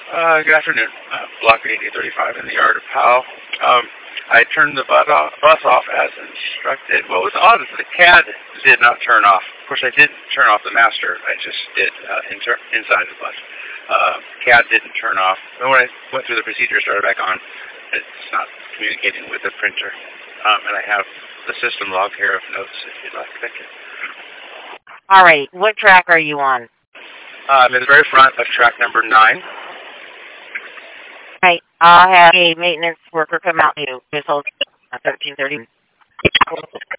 Good afternoon. Block 8035 in the yard of Powell. I turned the bus off as instructed. What was odd is the CAD did not turn off. Of course, I didn't turn off the master. I just did inside the bus. CAD didn't turn off. And when I went through the procedure, started back on, it's not communicating with the printer. And I have the system log here of notes if you'd like to pick it. All right. What track are you on? I'm in the very front of track number 9. Right. I'll have a maintenance worker come out to you. Just hold 1330.